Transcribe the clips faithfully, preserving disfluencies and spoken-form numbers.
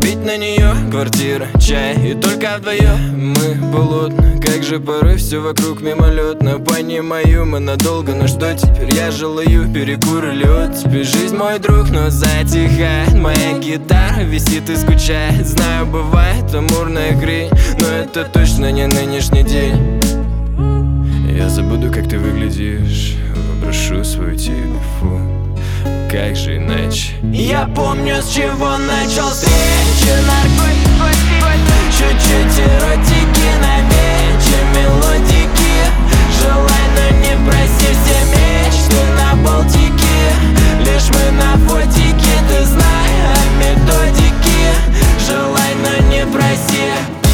Ведь на нее квартира, чай и только вдвоем мы полотна. Как же порой все вокруг мимолетно. Понимаю, мы надолго, но что теперь? Я желаю перекур или оттепель. Жизнь мой друг, но затихает. Моя гитара висит и скучает. Знаю, бывает амурная хрень, но это точно не нынешний день. Я забуду, как ты выглядишь, выброшу свой телефон. Как же иначе? Я помню, с чего начал встречи. Наркотики, чуть-чуть эротики, на вече мелодики. Желай, но не проси, все мечты на Балтике. Лишь мы на фотике, ты знай о методике. Желай, но не проси.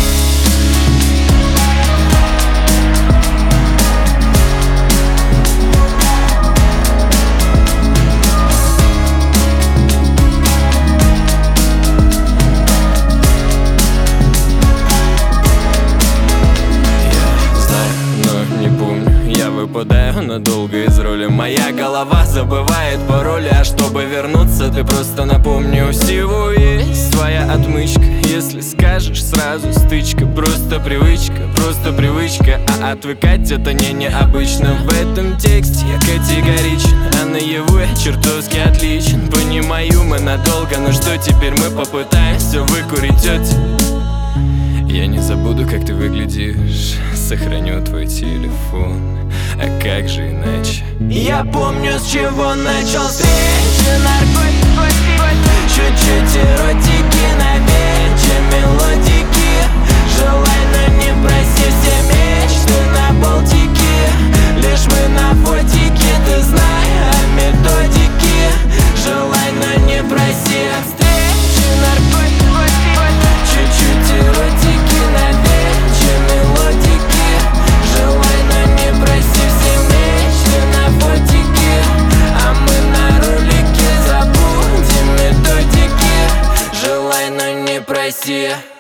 Выпадаю надолго из роли. Моя голова забывает пароли. А чтобы вернуться, ты просто напомни. У всего есть своя отмычка. Если скажешь, сразу стычка. Просто привычка, просто привычка. А отвыкать это не необычно. В этом тексте я категоричен, а наяву я чертовски отличен. Понимаю, мы надолго, но что теперь? Мы попытаемся выкурить тетю. Я не забуду, как ты выглядишь, сохраню твой телефон. А как же иначе? Я помню, с чего начал встречи. Наркотики, чуть-чуть эротики, на вече мелодики. Желай, но не проси, все мечты на Балтике. Лишь мы на фотике, ты знай о методике. Желай, но не проси. Встречи, наркотики, чуть-чуть эротики, на вече мелодики. Желай, но не проси, все мечты на фотике. А мы на ролике забудем методики. Желай, но не проси.